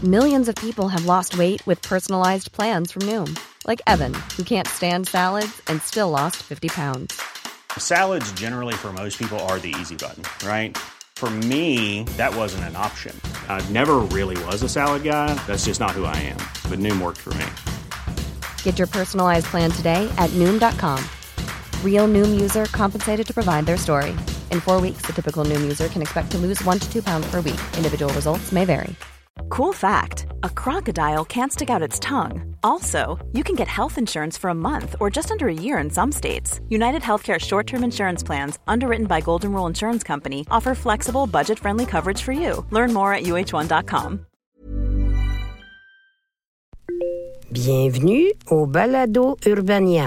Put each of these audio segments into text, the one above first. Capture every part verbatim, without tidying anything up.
Millions of people have lost weight with personalized plans from Noom. Like Evan, who can't stand salads and still lost fifty pounds. Salads generally for most people are the easy button, right? For me, that wasn't an option. I never really was a salad guy. That's just not who I am. But Noom worked for me. Get your personalized plan today at Noom dot com. Real Noom user compensated to provide their story. In four weeks, the typical Noom user can expect to lose one to two pounds per week. Individual results may vary. Cool fact, a crocodile can't stick out its tongue. Also, you can get health insurance for a month or just under a year in some states. United Healthcare short-term insurance plans, underwritten by Golden Rule Insurance Company, offer flexible, budget-friendly coverage for you. Learn more at U H one dot com. Bienvenue au Balado Urbania.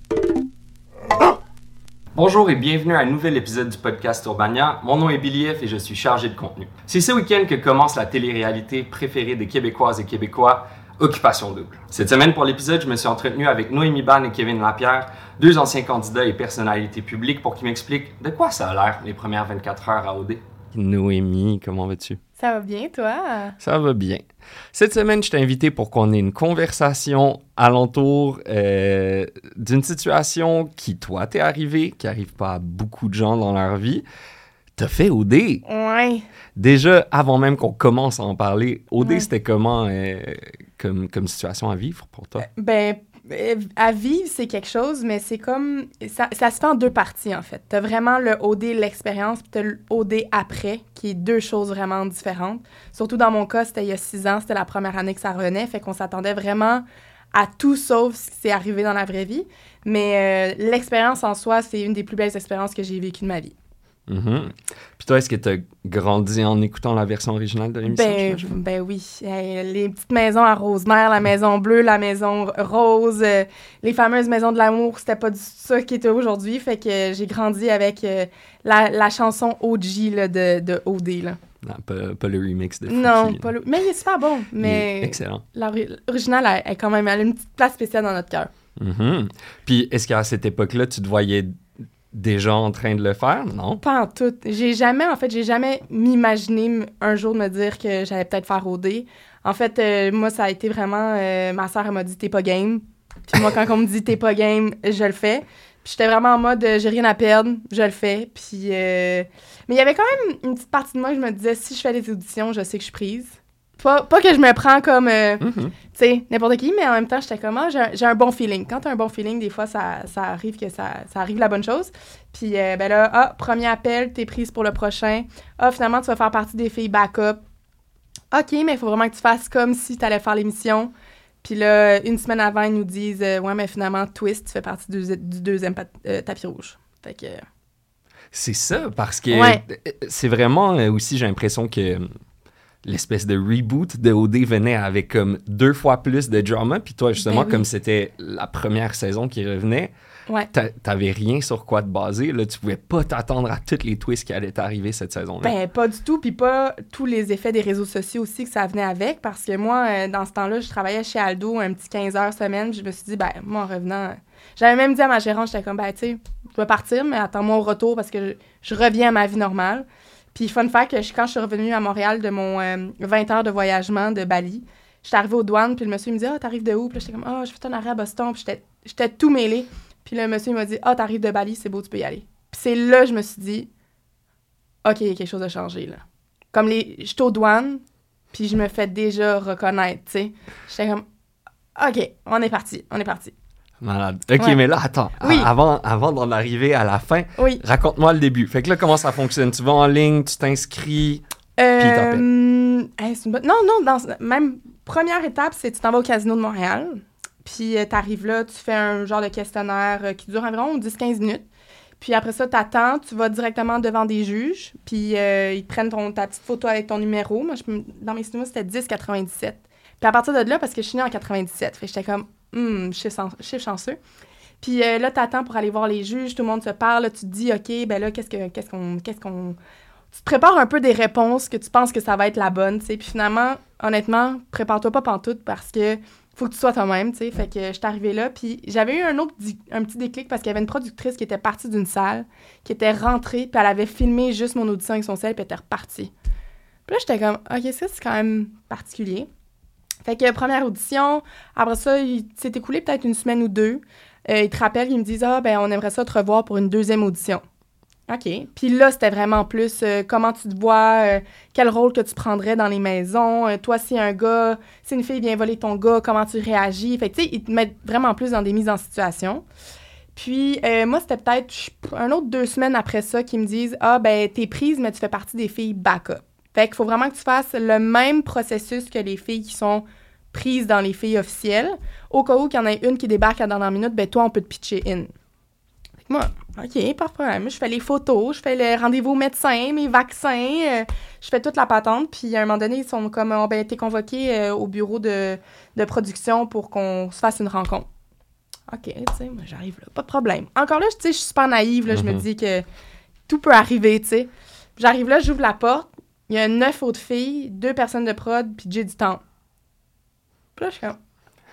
Bonjour et bienvenue à un nouvel épisode du podcast Urbania. Mon nom est Billy F et je suis chargé de contenu. C'est ce week-end que commence la télé-réalité préférée des Québécoises et Québécois, Occupation Double. Cette semaine, pour l'épisode, je me suis entretenu avec Noémie Banne et Kevin Lapierre, deux anciens candidats et personnalités publiques, pour qu'ils m'expliquent de quoi ça a l'air les premières vingt-quatre heures à O D. Noémie, comment vas-tu? Ça va bien, toi? Ça va bien. Cette semaine, je t'ai invité pour qu'on ait une conversation alentour euh, d'une situation qui, toi, t'es arrivé, qui arrive pas à beaucoup de gens dans leur vie. T'as fait O D. Ouais. Déjà, avant même qu'on commence à en parler, O D, ouais. C'était comment euh, comme, comme situation à vivre pour toi? Ben, à vivre, c'est quelque chose, mais c'est comme... Ça, ça se fait en deux parties, en fait. T'as vraiment le O D, l'expérience, puis t'as le O D après, qui est deux choses vraiment différentes. Surtout dans mon cas, c'était il y a six ans, c'était la première année que ça revenait, fait qu'on s'attendait vraiment à tout sauf ce qui s'est arrivé dans la vraie vie. Mais euh, l'expérience en soi, c'est une des plus belles expériences que j'ai vécues de ma vie. Mm-hmm. Puis toi, est-ce que tu as grandi en écoutant la version originale de l'émission? Ben, ben oui. Hey, les petites maisons à Rosemère, la maison bleue, la maison rose, euh, les fameuses maisons de l'amour, c'était pas du tout ça qui était aujourd'hui. Fait que j'ai grandi avec euh, la, la chanson O G là, de, de O D. Là. Non, pas, pas le remix de Fouki. Non, pas le... mais il est super bon. Mais excellent. L'original, elle, elle, quand même, elle a une petite place spéciale dans notre cœur. Mm-hmm. Puis est-ce qu'à cette époque-là, tu te voyais déjà en train de le faire, non? Pas en tout. J'ai jamais, en fait, j'ai jamais m'imaginé un jour de me dire que j'allais peut-être faire O D. En fait, euh, moi, ça a été vraiment... Euh, ma sœur, elle m'a dit « t'es pas game ». Puis moi, quand on me dit « t'es pas game », je le fais. Puis j'étais vraiment en mode euh, « j'ai rien à perdre », je le fais. Puis... Euh... Mais il y avait quand même une petite partie de moi que je me disais « si je fais des auditions, je sais que je suis prise ». Pas, pas que je me prends comme, euh, mm-hmm. tu sais, n'importe qui, mais en même temps, j'étais comme, ah, j'ai, j'ai un bon feeling. Quand t'as un bon feeling, des fois, ça, ça arrive que ça, ça arrive la bonne chose. Puis, euh, ben là, ah, premier appel, t'es prise pour le prochain. Ah, finalement, tu vas faire partie des filles backup. OK, mais il faut vraiment que tu fasses comme si t'allais faire l'émission. Puis là, une semaine avant, ils nous disent, euh, ouais, mais finalement, twist, tu fais partie du, du deuxième pat- euh, tapis rouge. Fait que... C'est ça, parce que ouais. c'est vraiment euh, aussi, j'ai l'impression que... l'espèce de reboot de O D venait avec comme deux fois plus de drama. Puis toi, justement, ben oui. Comme c'était la première saison qui revenait, ouais. t'avais rien sur quoi te baser. Là, tu pouvais pas t'attendre à toutes les twists qui allaient t'arriver cette saison-là. Ben, pas du tout. Puis pas tous les effets des réseaux sociaux aussi que ça venait avec. Parce que moi, euh, dans ce temps-là, je travaillais chez Aldo un petit quinze heures semaine. Puis je me suis dit, ben, moi, en revenant... Euh, j'avais même dit à ma gérante, j'étais comme, ben, tu sais, je vais partir, mais attends-moi au retour parce que je, je reviens à ma vie normale. Puis, fun fact, quand je suis revenue à Montréal de mon euh, vingt heures de voyagement de Bali, j'étais arrivée aux douanes, puis le monsieur il me dit « Ah, t'arrives de où? » Puis là, j'étais comme « Ah, oh, je fais un arrêt à Boston. » Puis j'étais, j'étais tout mêlée. Puis le monsieur il m'a dit « Ah, oh, t'arrives de Bali, c'est beau, tu peux y aller. » Puis c'est là que je me suis dit « OK, il y a quelque chose de changé, là. » Comme les... J'étais aux douanes, puis je me fais déjà reconnaître, tu sais. J'étais comme « OK, on est parti, on est parti. » Malade. OK, ouais. Mais là, attends. Oui. Avant, avant d'en arriver à la fin, oui. Raconte-moi le début. Fait que là, comment ça fonctionne? Tu vas en ligne, tu t'inscris, euh, puis t'appelles. Hey, c'est une bonne... Non, non, dans... même première étape, c'est que tu t'en vas au Casino de Montréal, puis euh, t'arrives là, tu fais un genre de questionnaire euh, qui dure environ dix à quinze minutes. Puis après ça, t'attends, tu vas directement devant des juges, puis euh, ils te prennent ton, ta petite photo avec ton numéro. Moi, je, dans mes signaux, c'était dix quatre-vingt-dix-sept. Puis à partir de là, parce que je suis née en quatre-vingt-dix-sept, fait que j'étais comme... Hum, chiffre chanceux. Puis euh, là, t'attends pour aller voir les juges, tout le monde se parle, là, tu te dis, OK, ben là, qu'est-ce, que, qu'est-ce qu'on... Qu'est-ce qu'on... Tu te prépares un peu des réponses que tu penses que ça va être la bonne, tu sais. Puis finalement, honnêtement, prépare-toi pas pantoute parce que faut que tu sois toi-même, tu sais. Fait que je suis arrivée là, puis j'avais eu un autre, di- un petit déclic parce qu'il y avait une productrice qui était partie d'une salle, qui était rentrée, puis elle avait filmé juste mon audition avec son sel, puis elle était repartie. Puis là, j'étais comme, OK, ça, c'est quand même particulier. Fait que première audition, après ça, il s'est écoulé peut-être une semaine ou deux. Euh, ils te rappellent, ils me disent « Ah, ben on aimerait ça te revoir pour une deuxième audition. » OK. Puis là, c'était vraiment plus euh, comment tu te vois, euh, quel rôle que tu prendrais dans les maisons. Euh, toi, si un gars, si une fille vient voler ton gars, comment tu réagis. Fait que, tu sais, ils te mettent vraiment plus dans des mises en situation. Puis, euh, moi, c'était peut-être un autre deux semaines après ça qu'ils me disent « Ah, ben t'es prise, mais tu fais partie des filles backup. » Fait qu'il faut vraiment que tu fasses le même processus que les filles qui sont prises dans les filles officielles. Au cas où qu'il y en ait une qui débarque à la dernière minute, ben toi, on peut te pitcher in. Fait que moi, OK, pas de problème. Je fais les photos, je fais le rendez-vous au médecin, mes vaccins, euh, je fais toute la patente. Puis à un moment donné, ils sont comme, oh, ben, t'es convoqué euh, au bureau de, de production pour qu'on se fasse une rencontre. OK, tu sais, moi, j'arrive là, pas de problème. Encore là, tu sais, je suis super naïve, là, mm-hmm. Je me dis que tout peut arriver, tu sais. J'arrive là, j'ouvre la porte, il y a neuf autres filles, deux personnes de prod, puis j'ai du temps. Puis là, je suis comme,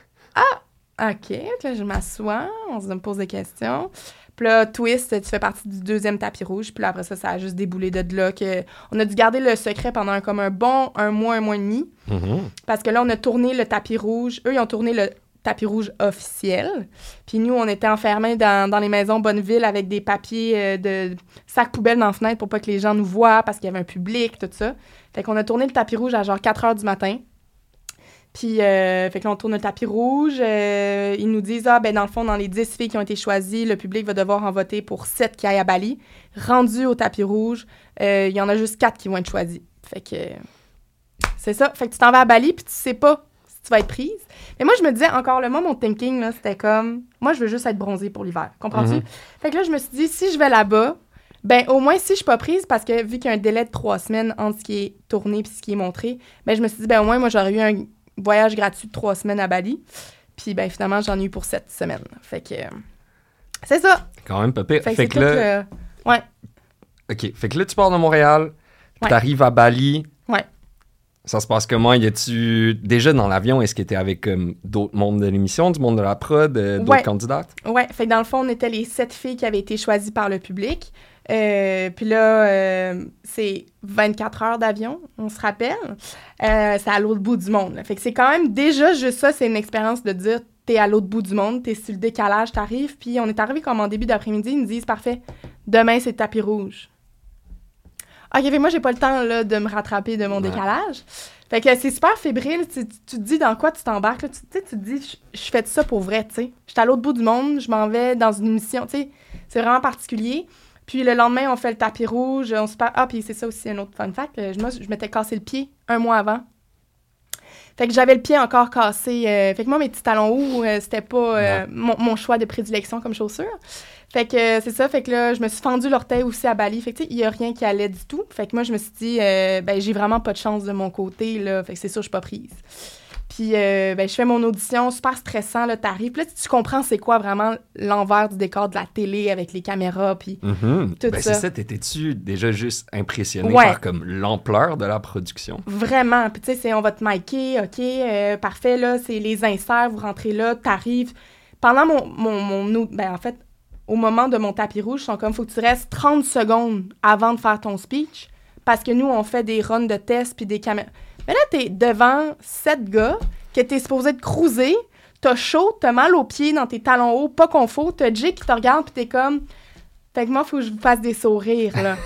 ah, OK, là, je m'assois, on se pose des questions. Puis là, twist, tu fais partie du deuxième tapis rouge. Puis là, après ça, ça a juste déboulé de là. Que on a dû garder le secret pendant un, comme un bon un mois, un mois et demi. Mm-hmm. Parce que là, on a tourné le tapis rouge. Eux, ils ont tourné le tapis rouge officiel. Puis nous, on était enfermés dans, dans les maisons Bonneville avec des papiers euh, de sacs poubelles dans la fenêtre pour pas que les gens nous voient parce qu'il y avait un public, tout ça. Fait qu'on a tourné le tapis rouge à genre quatre heures du matin. Puis, euh, fait que là, on tourne le tapis rouge. Euh, ils nous disent, ah, ben dans le fond, dans les dix filles qui ont été choisies, le public va devoir en voter pour sept qui aillent à Bali. Rendu au tapis rouge, euh, il y en a juste quatre qui vont être choisis. Fait que, euh, c'est ça. Fait que tu t'en vas à Bali, puis tu sais pas si tu vas être prise. Mais moi, je me disais, encore là, moi, mon thinking, là, c'était comme, moi, je veux juste être bronzée pour l'hiver. Comprends-tu? Mm-hmm. Fait que là, je me suis dit, si je vais là-bas, ben au moins, si je suis pas prise, parce que vu qu'il y a un délai de trois semaines entre ce qui est tourné et ce qui est montré, ben je me suis dit, ben au moins, moi, j'aurais eu un voyage gratuit de trois semaines à Bali. Puis, ben finalement, j'en ai eu pour sept semaines. Fait que, euh, c'est ça. Quand même pas pire. Fait que, fait c'est que là... tout, euh, ouais. OK. Fait que là, tu pars de Montréal, ouais. T'arrives à Bali. Ouais. Ça se passe comment? Y a-tu... Déjà, dans l'avion, est-ce que t'es avec um, d'autres mondes de l'émission, du monde de la prod, euh, d'autres ouais. candidates? Ouais. Fait que dans le fond, on était les sept filles qui avaient été choisies par le public. Euh, puis là, euh, c'est vingt-quatre heures d'avion, on se rappelle. Euh, c'est à l'autre bout du monde. Là. Fait que c'est quand même, déjà, juste ça, c'est une expérience de dire, t'es à l'autre bout du monde, t'es sur le décalage, t'arrives. Puis on est arrivé comme en début d'après-midi, ils nous disent, parfait, demain, c'est le tapis rouge. OK, fait que moi, j'ai pas le temps là, de me rattraper de mon ouais. décalage. Fait que c'est super fébrile. Tu, tu, tu te dis dans quoi tu t'embarques. Là. Tu, tu, tu te dis, je, je fais ça pour vrai, tu sais. Je suis à l'autre bout du monde, je m'en vais dans une mission, tu sais. C'est vraiment particulier. Puis le lendemain, on fait le tapis rouge, on se parle... Ah, puis c'est ça aussi, un autre fun fact. Moi, je m'étais cassé le pied un mois avant. Fait que j'avais le pied encore cassé. Euh, fait que moi, mes petits talons hauts, euh, c'était pas euh, mon, mon choix de prédilection comme chaussure. Fait que euh, c'est ça. Fait que là, je me suis fendu l'orteil aussi à Bali. Fait que tu sais, il y a rien qui allait du tout. Fait que moi, je me suis dit, euh, ben j'ai vraiment pas de chance de mon côté, là. Fait que c'est sûr, je suis pas prise. Puis, euh, ben, je fais mon audition, super stressant, là, t'arrives. Puis là, tu comprends c'est quoi vraiment l'envers du décor de la télé avec les caméras, puis mm-hmm. tout ben, ça. C'est ça, t'étais-tu déjà juste impressionné ouais. par comme l'ampleur de la production? Vraiment. Puis tu sais, c'est on va te micer, OK, euh, parfait, là, c'est les inserts, vous rentrez là, t'arrives. Pendant mon, mon, mon... Ben, en fait, au moment de mon tapis rouge, ils sont comme, faut que tu restes trente secondes avant de faire ton speech, parce que nous, on fait des runs de tests puis des caméras. Mais là, t'es devant sept gars que t'es supposé te cruiser, t'as chaud, t'as mal aux pieds dans tes talons hauts, pas confort, t'as Jay qui te regarde pis t'es comme... Fait que moi, faut que je vous fasse des sourires, là.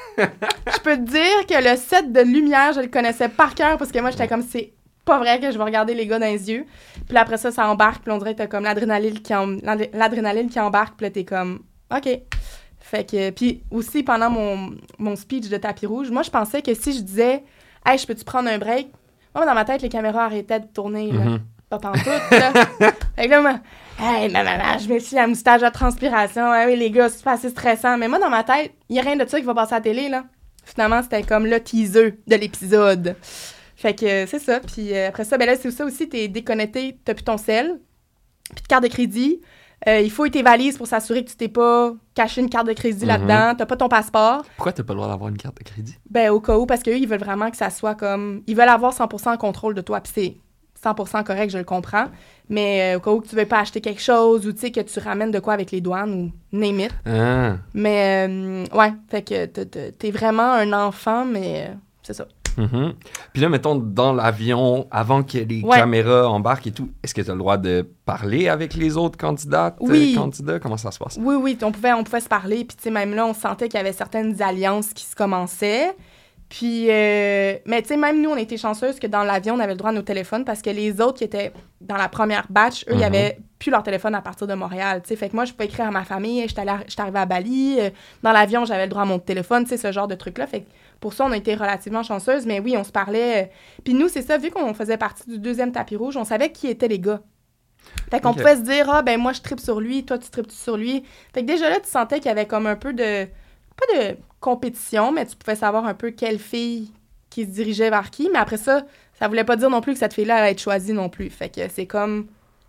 Je peux te dire que le set de lumière, je le connaissais par cœur parce que moi, j'étais comme, c'est pas vrai que je vais regarder les gars dans les yeux. Puis là, après ça, ça embarque, puis on dirait que t'as comme l'adrénaline qui, en... l'adrénaline qui embarque, puis là, t'es comme, OK. Fait que... Puis aussi, pendant mon, mon speech de tapis rouge, moi, je pensais que si je disais... Hey, je peux-tu prendre un break? Moi, dans ma tête, les caméras arrêtaient de tourner, là. Mm-hmm. Pas pantoute, là. Fait que là, moi, hey, ma maman, je me suis la moustache à transpiration. Ah oui, les gars, c'est pas assez stressant. Mais moi, dans ma tête, il y a rien de ça qui va passer à la télé, là. Finalement, c'était comme le teaser de l'épisode. Fait que euh, c'est ça. Puis euh, après ça, ben là, c'est ça aussi, t'es déconnecté, t'as plus ton sel, plus de carte de crédit. Euh, il faut tes valises pour s'assurer que tu t'es pas caché une carte de crédit mm-hmm. là-dedans. T'as pas ton passeport. Pourquoi t'as pas le droit d'avoir une carte de crédit? Ben, au cas où, parce qu'eux, ils veulent vraiment que ça soit comme... Ils veulent avoir cent pour cent en contrôle de toi, puis c'est cent pour cent correct, je le comprends. Mais euh, au cas où que tu veux pas acheter quelque chose ou, tu sais, que tu ramènes de quoi avec les douanes ou name it. Ah. Mais, euh, ouais, fait que t'es vraiment un enfant, mais euh, c'est ça. Mm-hmm. Puis là, mettons, dans l'avion, avant que les Ouais. caméras embarquent et tout, est-ce que tu as le droit de parler avec les autres candidates, Oui. euh, candidats? Comment ça se passe? Oui, oui, on pouvait, on pouvait se parler. Puis, tu sais, même là, on sentait qu'il y avait certaines alliances qui se commençaient. Puis, euh, mais tu sais, même nous, on était chanceuses que dans l'avion, on avait le droit à nos téléphones parce que les autres qui étaient dans la première batch, eux, ils Mhm. avaient plus leur téléphone à partir de Montréal, tu sais. Fait que moi, je pouvais écrire à ma famille, j'étais allée- j'étais arrivée à Bali, euh, dans l'avion, j'avais le droit à mon téléphone, tu sais, ce genre de truc-là. Fait que pour ça, on a été relativement chanceuses, mais oui, on se parlait. euh, Puis nous, c'est ça, vu qu'on faisait partie du deuxième tapis rouge, on savait qui étaient les gars. Fait qu'on Ok. pouvait se dire, ah, ben moi, je tripe sur lui, toi, tu tripes sur lui. Fait que déjà là, tu sentais qu'il y avait comme un peu de. Pas de compétition, mais tu pouvais savoir un peu quelle fille qui se dirigeait vers qui. Mais après ça, ça voulait pas dire non plus que cette fille-là allait être choisie non plus. Fait que c'est comme.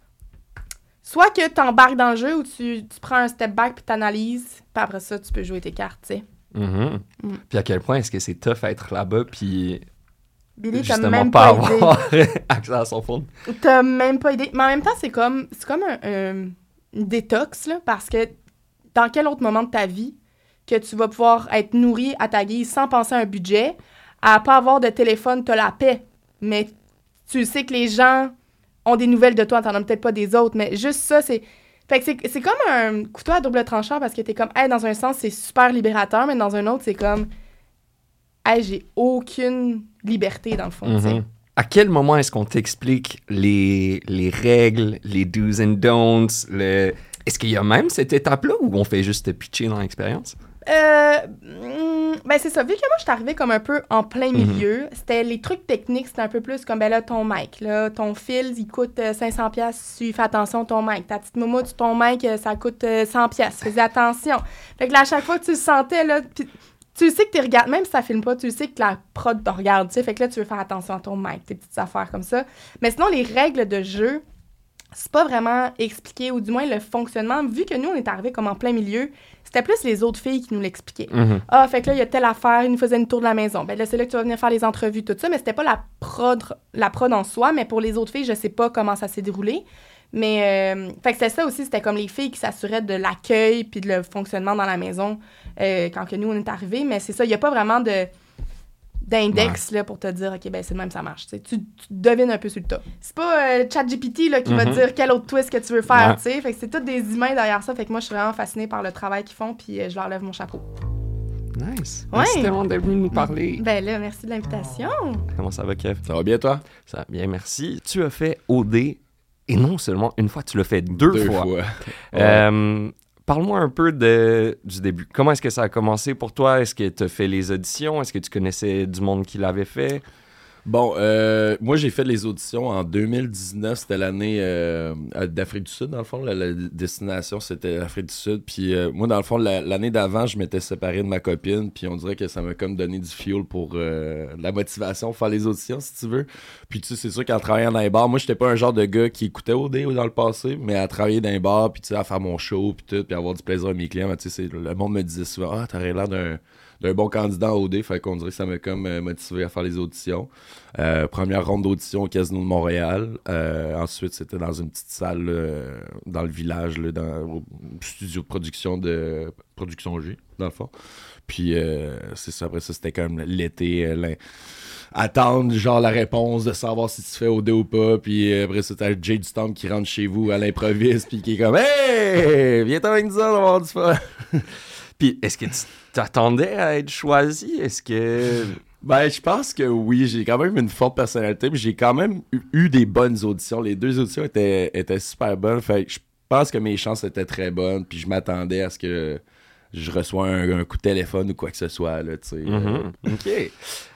Soit que tu embarques dans le jeu ou tu, tu prends un step back puis t'analyses, puis après ça, tu peux jouer tes cartes, tu sais. Mhm. Mm. Puis à quel point est-ce que c'est tough à être là-bas, puis Billy, t'as justement même pas pas idée. avoir accès à son phone? T'as même pas idée. Mais en même temps, c'est comme, c'est comme un, un- une détox, là, parce que dans quel autre moment de ta vie que tu vas pouvoir être nourri à ta guise sans penser à un budget, à pas avoir de téléphone, t'as la paix, mais tu sais que les gens ont des nouvelles de toi, t'en as peut-être pas des autres, mais juste ça, c'est... Fait que c'est, c'est comme un couteau à double tranchant parce que t'es comme, hey, dans un sens, c'est super libérateur, mais dans un autre, c'est comme, hey, j'ai aucune liberté, dans le fond, tu sais. Mhm. À quel moment est-ce qu'on t'explique les, les règles, les do's and don'ts? Le... Est-ce qu'il y a même cette étape-là ou on fait juste te pitcher dans l'expérience? Euh, mm, ben c'est ça. Vu que moi, je suis arrivée comme un peu en plein milieu, c'était les trucs techniques, c'était un peu plus comme, ben là, ton mic, là, ton fil, il coûte euh, cinq cents piastres, tu fais attention à ton mic. Ta petite moumoute, ton mic, euh, ça coûte euh, cent piastres, fais attention. Fait que là, à chaque fois que tu le sentais, là, pis tu sais que tu regardes, même si ça filme pas, tu sais que la prod te regarde, tu sais, fait que là, tu veux faire attention à ton mic, tes petites affaires comme ça. Mais sinon, les règles de jeu, c'est pas vraiment expliqué, ou du moins le fonctionnement. Vu que nous, on est arrivés comme en plein milieu, c'était plus les autres filles qui nous l'expliquaient. Mhm. Ah, fait que là, il y a telle affaire, ils nous faisaient une tour de la maison. Ben là, c'est là que tu vas venir faire les entrevues, tout ça. Mais c'était pas la prod, la prod en soi, mais pour les autres filles, je sais pas comment ça s'est déroulé. Mais, euh, fait que c'était ça aussi, c'était comme les filles qui s'assuraient de l'accueil puis de le fonctionnement dans la maison euh, quand que nous, on est arrivés. Mais c'est ça, il y a pas vraiment de d'index là, pour te dire, OK, ben c'est de même, ça marche. Tu, sais. tu, tu devines un peu sur le tas. C'est pas euh, ChatGPT là, qui va te Mhm. dire quel autre twist que tu veux faire, Ouais. tu sais. Fait que c'est tous des humains derrière ça. Fait que moi, je suis vraiment fascinée par le travail qu'ils font, puis euh, je leur lève mon chapeau. Nice. Ouais. Merci tellement d'être venu nous parler. Ben là, merci de l'invitation. Comment ça va, Kev? Ça va bien, toi? Ça va bien, merci. Tu as fait O D, et non seulement une fois, tu l'as fait deux, fois. Ouais. Euh, Parle-moi un peu de, du début. Comment est-ce que ça a commencé pour toi? Est-ce que tu as fait les auditions? Est-ce que tu connaissais du monde qui l'avait fait? Bon, euh, moi, j'ai fait les auditions en deux mille dix-neuf. C'était l'année euh, d'Afrique du Sud, dans le fond. La, la destination, c'était l'Afrique du Sud. Puis euh, moi, dans le fond, la- l'année d'avant, je m'étais séparé de ma copine. Puis on dirait que ça m'a comme donné du fuel pour euh, de la motivation pour faire les auditions, si tu veux. Puis tu sais, c'est sûr qu'en travaillant dans les bars, moi, j'étais pas un genre de gars qui écoutait O D dans le passé, mais à travailler dans les bars, puis tu sais, à faire mon show, puis tout, puis avoir du plaisir à mes clients. Mais, tu sais, c'est- le monde me disait souvent, ah, t'aurais l'air d'un d'un bon candidat en O D, fait qu'on dirait que ça m'a comme euh, motivé à faire les auditions. Euh, première ronde d'audition au Casino de Montréal. Euh, ensuite, c'était dans une petite salle euh, dans le village, là, dans, au studio de production de Production G, dans le fond. Puis euh, c'est ça, après ça, c'était comme l'été, euh, l'in- attendre genre la réponse de savoir si tu fais O D ou pas. Puis euh, après ça, t'as Jay du Temple qui rentre chez vous à l'improviste, puis qui est comme « Hey! Viens avec nous, on va avoir du fun! » Puis, est-ce que tu t'attendais à être choisi? Est-ce que... Ben, je pense que oui, j'ai quand même une forte personnalité, puis j'ai quand même eu, eu des bonnes auditions. Les deux auditions étaient, étaient super bonnes, fait que je pense que mes chances étaient très bonnes, puis je m'attendais à ce que je reçois un, un coup de téléphone ou quoi que ce soit, là, tu sais. Mhm. OK.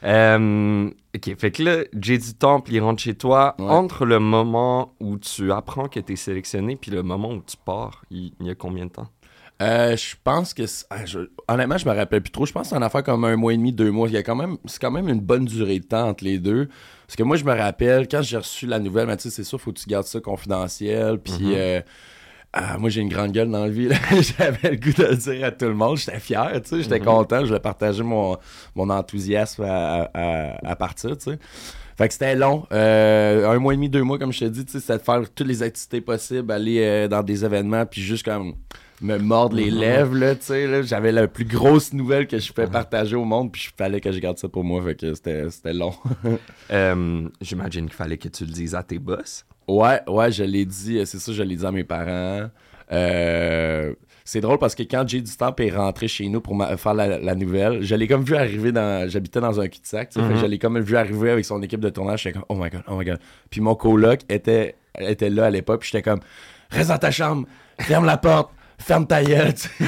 Euh, OK, fait que là, Jay du Temple, il rentre chez toi. Ouais. Entre le moment où tu apprends que t'es sélectionné puis le moment où tu pars, il, il y a combien de temps? Euh, je pense que... c'est- ah, je- honnêtement, je me rappelle plus trop. Je pense que c'est une affaire comme un mois et demi, deux mois. Il y a quand même... C'est quand même une bonne durée de temps entre les deux. Parce que moi, je me rappelle, quand j'ai reçu la nouvelle, mais tu sais, c'est sûr, faut que tu gardes ça confidentiel. Puis... Mhm. euh, ah, moi, j'ai une grande gueule dans la vie. Là. J'avais le goût de le dire à tout le monde. J'étais fier, tu sais. J'étais Mhm. content. Je voulais partager mon, mon enthousiasme à, à, à partir, tu sais. Fait que c'était long. Euh, un mois et demi, deux mois, comme je te dis, c'était de faire toutes les activités possibles, aller euh, dans des événements, puis juste comme me mordre les lèvres, là, tu sais. Là, j'avais la plus grosse nouvelle que je pouvais partager au monde, puis il fallait que je garde ça pour moi, fait que c'était, c'était long. euh, j'imagine qu'il fallait que tu le dises à tes boss. Ouais, ouais, je l'ai dit, c'est ça, je l'ai dit à mes parents. Euh... C'est drôle parce que quand Jay du Temple est rentré chez nous pour ma- faire la, la nouvelle, je l'ai comme vu arriver dans... J'habitais dans un cul-de-sac, tu sais, mm-hmm. fait que je l'ai comme vu arriver avec son équipe de tournage. J'étais comme, oh my God, oh my God. Puis mon coloc était, était là à l'époque, puis j'étais comme, reste dans ta chambre, ferme la porte, ferme ta gueule, tu sais.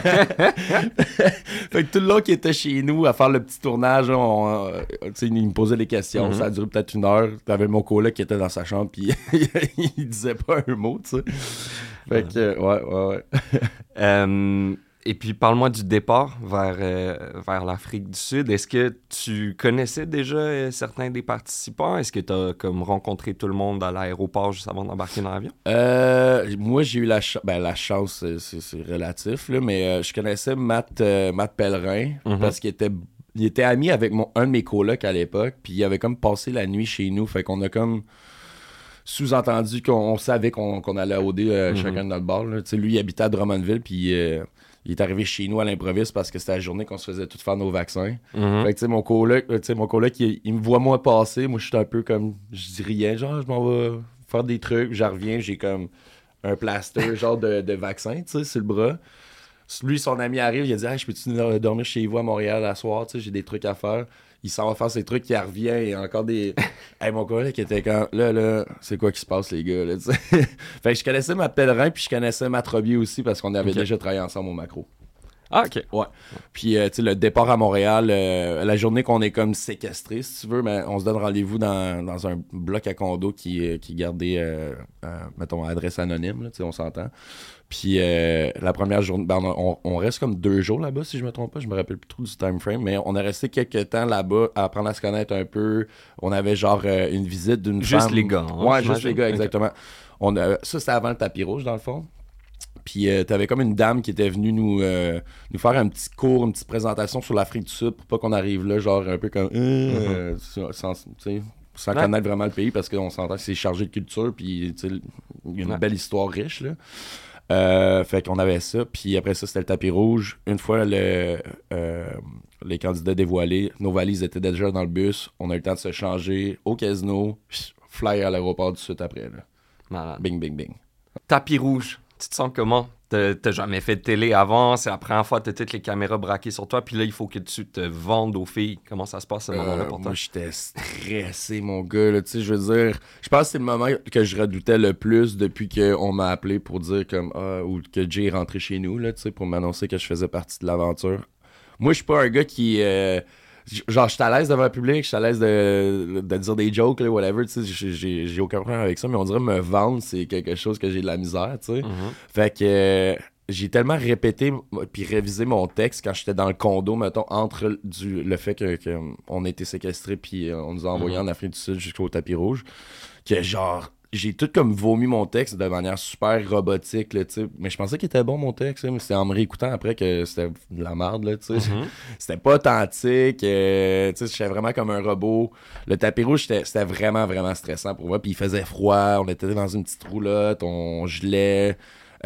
Fait que tout le long qu'il était chez nous à faire le petit tournage, on, euh, tu sais, il me posait des questions, mm-hmm. ça a duré peut-être une heure. T'avais mon coloc qui était dans sa chambre, puis il disait pas un mot, tu sais. Fait que, euh, ouais, ouais, ouais. euh, et puis, parle-moi du départ vers, euh, vers l'Afrique du Sud. Est-ce que tu connaissais déjà euh, certains des participants? Est-ce que tu as comme rencontré tout le monde à l'aéroport juste avant d'embarquer dans l'avion? Euh, moi, j'ai eu la chance. Ben, la chance, c'est, c'est, c'est relatif, là, mais euh, je connaissais Matt, euh, Matt Pellerin mm-hmm. parce qu'il était, il était ami avec mon, un de mes colocs à l'époque, puis il avait comme passé la nuit chez nous. Fait qu'on a comme sous-entendu qu'on on savait qu'on, qu'on allait à O D euh, mm-hmm. chacun de notre bar. Lui, il habitait à Drummondville, puis euh, il est arrivé chez nous à l'improviste parce que c'était la journée qu'on se faisait tout faire nos vaccins. Mm-hmm. Fait que, mon coloc, mon coloc il, il me voit moi passer. Moi, je suis un peu comme, je dis rien, genre, je m'en vais faire des trucs. Je reviens, j'ai comme un plaster, genre de, de vaccin, tu sais, sur le bras. Lui, son ami arrive, il a dit, hey, je peux-tu dormir chez vous à Montréal à soir, tu sais, j'ai des trucs à faire. Il s'en va faire ses trucs, il revient, il y a encore des... Hey, mon collègue qui était quand... Là, là, c'est quoi qui se passe, les gars, là, tu sais? Fait que je connaissais Matt Pellerin, puis je connaissais Matt Robier aussi, parce qu'on avait okay. déjà travaillé ensemble au macro. Ah, OK. Ouais. Puis, euh, tu sais, le départ à Montréal, euh, la journée qu'on est comme séquestré, si tu veux, ben, on se donne rendez-vous dans, dans un bloc à condo qui, euh, qui gardait, euh, euh, mettons, adresse anonyme, tu sais, on s'entend. Puis euh, la première journée, ben on, on reste comme deux jours là-bas, si je me trompe pas. Je me rappelle plus trop du time frame, mais on a resté quelques temps là-bas à apprendre à se connaître un peu. On avait genre euh, une visite d'une juste femme. Les gars. Hein, ouais, juste les gars, exactement. Okay. On a, ça, c'était avant le tapis rouge, dans le fond. Puis euh, t'avais comme une dame qui était venue nous, euh, nous faire un petit cours, une petite présentation sur l'Afrique du Sud pour pas qu'on arrive là, genre un peu comme... Euh, mm-hmm. sans, tu sais, sans ouais. connaître vraiment le pays, parce qu'on s'entend que c'est chargé de culture, puis il y a une ouais. belle histoire riche, là. Euh, fait qu'on avait ça, puis après ça, c'était le tapis rouge. Une fois le, euh, les candidats dévoilés, nos valises étaient déjà dans le bus. On a eu le temps de se changer au casino, fly à l'aéroport du Sud après. Là. Malade. Bing, bing, bing. Tapis rouge, tu te sens comment? T'as, t'as jamais fait de télé avant, c'est la première fois que t'as toutes les caméras braquées sur toi, puis là, il faut que tu te vendes aux filles. Comment ça se passe, ce euh, moment-là, pour toi? Moi, j'étais stressé, mon gars, là, tu sais, je veux dire, je pense que c'est le moment que je redoutais le plus depuis qu'on m'a appelé pour dire comme, ah, ou que Jay est rentré chez nous, là, tu sais, pour m'annoncer que je faisais partie de l'aventure. Moi, je suis pas un gars qui... Euh, genre, je suis à l'aise devant le public, je suis à l'aise de, de dire des jokes, là, whatever, tu sais, j'ai, j'ai aucun problème avec ça, mais on dirait me vendre, c'est quelque chose que j'ai de la misère, tu sais. Mm-hmm. Fait que euh, j'ai tellement répété puis révisé mon texte quand j'étais dans le condo, mettons, entre du, le fait que, que on a été séquestrés puis on nous a envoyés mm-hmm. en Afrique du Sud jusqu'au tapis rouge, que genre... J'ai tout comme vomi mon texte de manière super robotique, là, tu sais. Mais je pensais qu'il était bon, mon texte, là, mais c'était en me réécoutant après que c'était de la merde, là, tu sais. Mm-hmm. C'était pas authentique, euh, tu sais, j'étais vraiment comme un robot. Le tapis rouge, c'était, c'était vraiment, vraiment stressant pour moi. Puis il faisait froid, on était dans une petite roulotte, on gelait.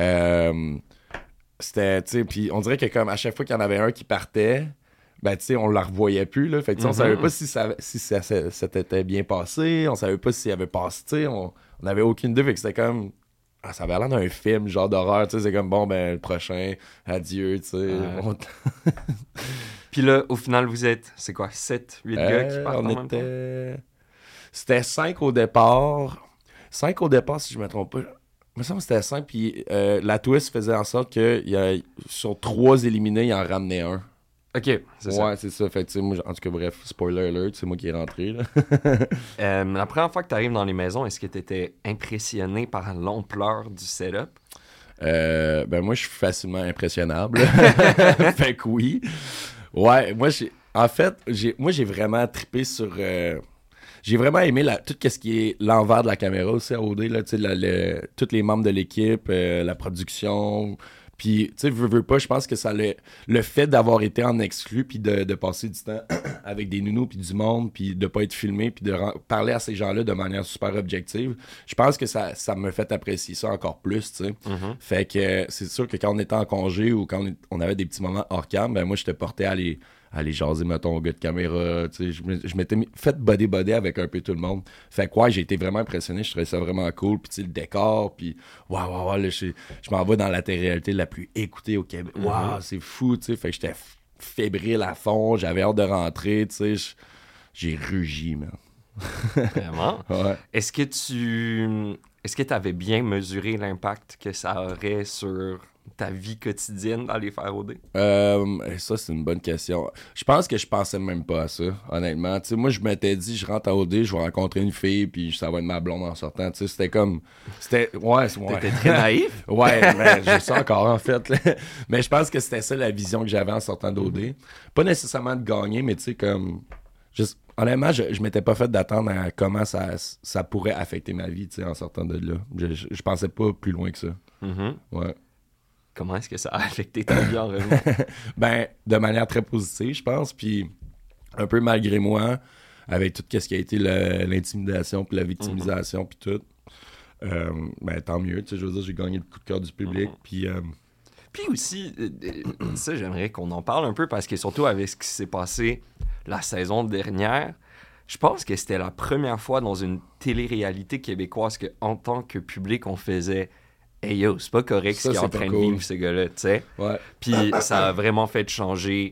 Euh, c'était, tu sais, puis on dirait que comme à chaque fois qu'il y en avait un qui partait, ben, tu sais, on la revoyait plus, là. Fait que, mm-hmm. on savait pas si ça, si ça, ça, ça s'était bien passé, on savait pas s'il avait passé, tu sais, on... On n'avait aucune idée, fait que c'était comme... Ah, ça avait l'air d'un film, genre d'horreur, tu sais, c'est comme, bon, ben, le prochain, adieu, tu sais. Ouais. On... Puis là, au final, vous êtes, c'est quoi, sept, huit euh, gars qui partent on en était... même temps? C'était cinq au départ. cinq au départ, si je me trompe pas. Il me semble que c'était cinq, puis euh, la twist faisait en sorte que y a, sur trois éliminés, il en ramenait un. OK, c'est ça. Ouais, c'est ça. Fait que, moi, en tout cas, bref, spoiler alert, c'est moi qui est rentré. Là. euh, la première fois que tu arrives dans les maisons, est-ce que tu étais impressionné par l'ampleur du setup? Euh, ben, moi, je suis facilement impressionnable. Fait que oui. Ouais, moi, j'ai... En fait, j'ai... moi, j'ai vraiment trippé sur... Euh... J'ai vraiment aimé la... tout ce qui est l'envers de la caméra aussi à O D, là, tu sais, la, le... tous les membres de l'équipe, euh, la production... Puis, tu sais, veux, veux pas, je pense que ça le, le fait d'avoir été en exclu, puis de, de passer du temps avec des nounous, puis du monde, puis de pas être filmé, puis de ren- parler à ces gens-là de manière super objective, je pense que ça, ça me fait apprécier ça encore plus, tu sais. Mm-hmm. Fait que euh, c'est sûr que quand on était en congé ou quand on, est- on avait des petits moments hors cam, ben moi, j'étais porté à aller, à aller jaser, mettons, au gars de caméra, tu sais. Je, me- je m'étais mis- fait body-body avec un peu tout le monde. Fait que, ouais, j'ai été vraiment impressionné, je trouvais ça vraiment cool, puis tu sais, le décor, puis waouh, waouh, waouh, là, je, je m'en vais dans la télé-réalité la plus écoutée au Québec. Waouh, c'est fou, tu sais. Fait que j'étais f- fébrile à fond, j'avais hâte de rentrer, tu sais. Je- J'ai rugi, man. Vraiment? Ouais. Est-ce que tu est-ce que tu avais bien mesuré l'impact que ça aurait sur ta vie quotidienne d'aller faire O D? Euh, ça, c'est une bonne question. Je pense que je pensais même pas à ça, honnêtement. Tu sais, moi, je m'étais dit, je rentre à O D, je vais rencontrer une fille, puis ça va être ma blonde en sortant. Tu sais, c'était comme... C'était... Ouais, c'est... Ouais. T'étais très naïf? Ouais, mais j'ai ça encore, en fait. Là. Mais je pense que c'était ça la vision que j'avais en sortant d'O D. Pas nécessairement de gagner, mais tu sais, comme... Juste... Honnêtement, je, je m'étais pas fait d'attendre à comment ça, ça pourrait affecter ma vie, tu sais, en sortant de là. Je, je, je pensais pas plus loin que ça. Mm-hmm. Ouais. Comment est-ce que ça a affecté ta vie en revenant? Ben, de manière très positive, je pense. Puis, un peu malgré moi, avec tout ce qui a été le- l'intimidation, puis la victimisation, puis tout, euh, ben, tant mieux. Tu sais, je veux dire, j'ai gagné le coup de cœur du public. Puis, euh, Puis aussi, euh, euh, ça, j'aimerais qu'on en parle un peu parce que surtout avec ce qui s'est passé la saison dernière, je pense que c'était la première fois dans une télé-réalité québécoise qu'en tant que public, on faisait « Hey yo, c'est pas correct Ça, ce qu'il est en c'est pas train de cool. vivre, ce gars-là, tu sais. » ouais. Puis ça a vraiment fait changer,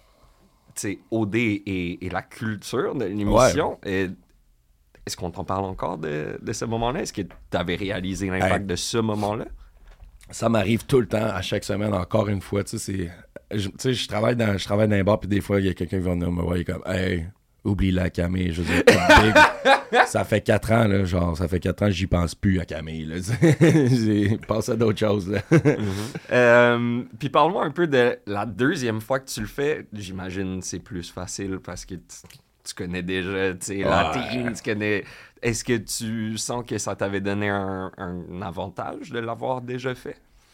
tu sais, O D et, et la culture de l'émission. Et est-ce qu'on t'en parle encore de, de ce moment-là? Est-ce que tu avais réalisé l'impact Hey. de ce moment-là? Ça m'arrive tout le temps, à chaque semaine, encore une fois. Tu sais, c'est... Je, tu sais, je travaille dans, je travaille dans un bar, puis des fois, il y a quelqu'un qui va venir me voir, il est comme « Hey, oublie la Camille. » Je veux dire, big. Ça fait quatre ans, là, genre, ça fait quatre ans que j'y pense plus à Camille, là. J'ai passé à d'autres choses, là. Euh, puis parle-moi un peu de la deuxième fois que tu le fais. J'imagine que c'est plus facile parce que tu, tu connais déjà, tu sais, la Ouais. team, tu connais... Est-ce que tu sens que ça t'avait donné un, un avantage de l'avoir déjà fait?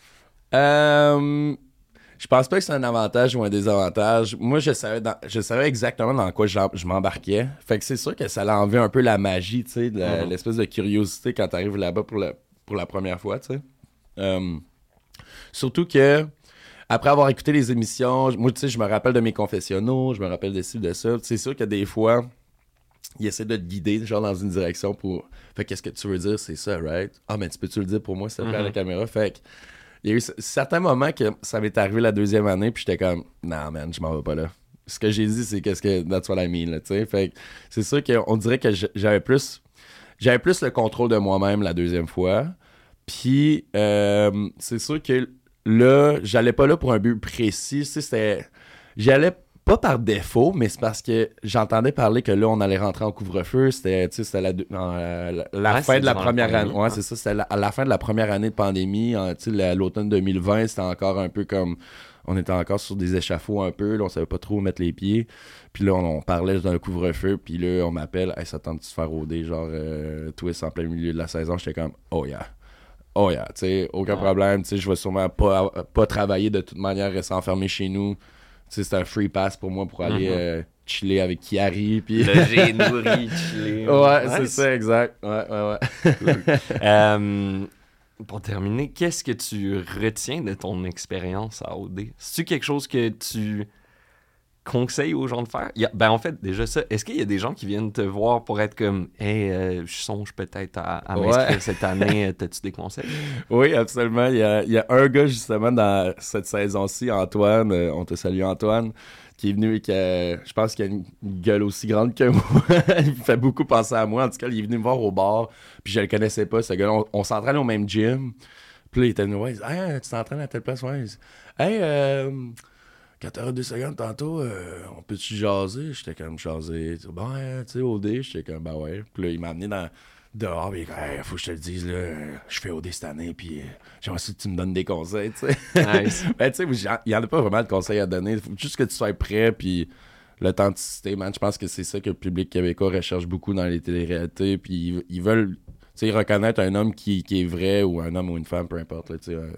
Euh, je pense pas que c'est un avantage ou un désavantage. Moi, je savais, dans- je savais exactement dans quoi j'en- je m'embarquais. Fait que c'est sûr que ça l'a enlevé un peu la magie, tu sais, de la- Mhm. l'espèce de curiosité quand t'arrives là-bas pour la, pour la première fois, tu sais. Euh, surtout que, après avoir écouté les émissions, moi, tu sais, je me rappelle de mes confessionnaux, je me rappelle de ci, de ça. C'est sûr que des fois, il essaie de te guider, genre, dans une direction pour... Fait qu'est-ce que tu veux dire, c'est ça, right? Ah, mais tu peux-tu le dire pour moi, s'il te plaît, à la Mhm. caméra? Fait que... Il y a eu c- certains moments que ça m'est arrivé la deuxième année, puis j'étais comme, non, man, je m'en vais pas là. Ce que j'ai dit, c'est qu'est-ce que, that's what I mean, là, tu sais. Fait que c'est sûr qu'on dirait que j- j'avais plus, j'avais plus le contrôle de moi-même la deuxième fois. Puis, euh, c'est sûr que là, j'allais pas là pour un but précis, tu sais, c'était, j'allais pas par défaut, mais c'est parce que j'entendais parler que là, on allait rentrer en couvre-feu. C'était, tu sais, c'était la, deux- euh, la, la Ouais, fin c'est de la durant la première année. pandémie, Ouais, hein. c'est ça. C'était la, à la fin de la première année de pandémie. En, tu sais, la- l'automne deux mille vingt, c'était encore un peu comme... On était encore sur des échafauds un peu. Là, on savait pas trop où mettre les pieds. Puis là, on, on parlait d'un couvre-feu. Puis là, on m'appelle. « Hey, ça tente de se faire rôder, genre, euh, twist en plein milieu de la saison. » J'étais comme « Oh yeah. Oh yeah. » Tu sais, aucun Ouais. problème. Tu sais, je vais sûrement pas, pas travailler de toute manière, rester enfermé chez nous. Tu sais, c'est un free pass pour moi pour aller Mhm. euh, chiller avec Kiari. Puis... Le j'ai nourri, chillé. ouais, Nice. c'est ça, exact. Ouais, ouais, ouais. Euh, pour terminer, qu'est-ce que tu retiens de ton expérience à O D? C'est-tu quelque chose que tu conseilles aux gens de faire? Il y a- ben en fait, déjà ça, est-ce qu'il y a des gens qui viennent te voir pour être comme « Hey, euh, je songe peut-être à, à m'inscrire Ouais. cette année, t'as-tu des conseils? » Oui, absolument. Il y, a, il y a un gars, justement, dans cette saison-ci, Antoine, euh, on te salue, Antoine, qui est venu et qui a- je pense qu'il a une gueule aussi grande que moi. Il me fait beaucoup penser à moi. En tout cas, il est venu me voir au bar, puis je le connaissais pas, ce gars-là. On, on s'entraîne au même gym. Puis là, il était venu, ouais, il dit, hey, tu t'entraînes à telle place, ouais. Il dit, hey, euh, quand t'auras deux secondes tantôt, euh, on peut-tu jaser? J'étais comme jaser. Il dit, bon, euh, tu sais, O D, j'étais comme, ben ouais. Puis là, il m'a amené dans. Dehors, puis il dit, hey, faut que je te le dise, là, euh, je fais O D cette année, puis euh, j'aimerais ça que tu me donnes des conseils, tu sais. Nice. Ben, tu sais, il y en a pas vraiment de conseils à donner. Faut juste que tu sois prêt, puis l'authenticité, man. Je pense que c'est ça que le public québécois recherche beaucoup dans les téléréalités, puis ils, ils veulent, tu sais, reconnaître un homme qui, qui est vrai, ou un homme ou une femme, peu importe, là, tu sais, un,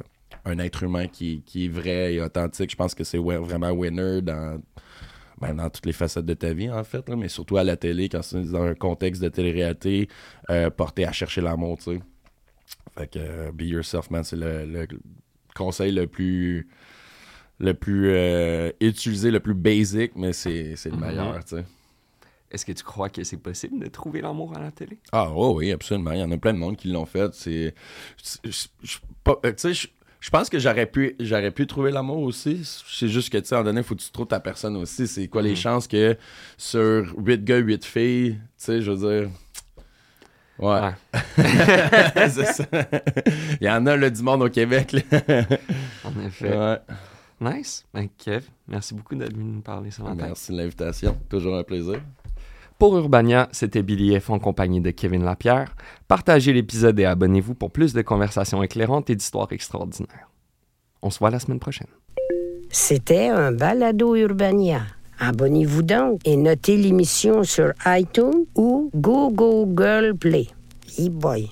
un être humain qui, qui est vrai et authentique. Je pense que c'est vraiment winner dans, ben, dans toutes les facettes de ta vie, en fait, là, mais surtout à la télé, quand c'est dans un contexte de télé-réalité, euh, porté à chercher l'amour, tu sais. Fait que euh, be yourself, man, c'est le, le conseil le plus le plus euh, utilisé, le plus basic, mais c'est, c'est le mm-hmm. meilleur, tu sais. Est-ce que tu crois que c'est possible de trouver l'amour à la télé? Ah oh, oui, absolument. Il y en a plein de monde qui l'ont fait. C'est, tu sais, je, je pense que j'aurais pu, j'aurais pu trouver l'amour aussi. C'est juste que, tu sais, à un moment donné, il faut que tu trouves ta personne aussi. C'est quoi mm. les chances que sur huit gars, huit filles, tu sais, je veux dire... Ouais. ouais. C'est ça. Il y en a, là, du monde au Québec, là. En effet. Ouais. Nice. Ben, Kev, merci beaucoup d'être venu nous parler ce matin. Merci de l'invitation. Toujours un plaisir. Pour Urbania, c'était Billy F en compagnie de Kevin Lapierre. Partagez l'épisode et abonnez-vous pour plus de conversations éclairantes et d'histoires extraordinaires. On se voit la semaine prochaine. C'était un balado Urbania. Abonnez-vous donc et notez l'émission sur iTunes ou Google Play. Hey boy.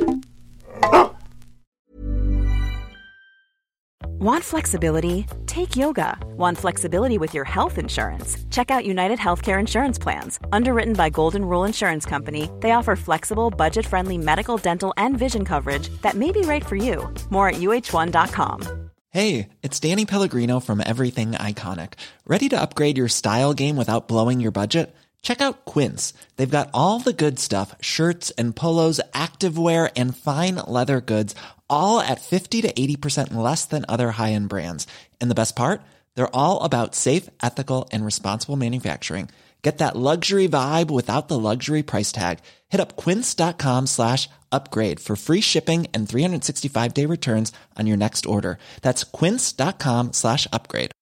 Want flexibility? Take yoga. Want flexibility with your health insurance? Check out United Healthcare Insurance Plans. Underwritten by Golden Rule Insurance Company, they offer flexible, budget-friendly medical, dental, and vision coverage that may be right for you. More at U H one dot com. Hey, it's Danny Pellegrino from Everything Iconic. Ready to upgrade your style game without blowing your budget? Check out Quince. They've got all the good stuff, shirts and polos, activewear, and fine leather goods, all at fifty to eighty percent less than other high-end brands. And the best part? They're all about safe, ethical, and responsible manufacturing. Get that luxury vibe without the luxury price tag. Hit up quince.com slash upgrade for free shipping and three sixty-five day returns on your next order. That's quince.com slash upgrade.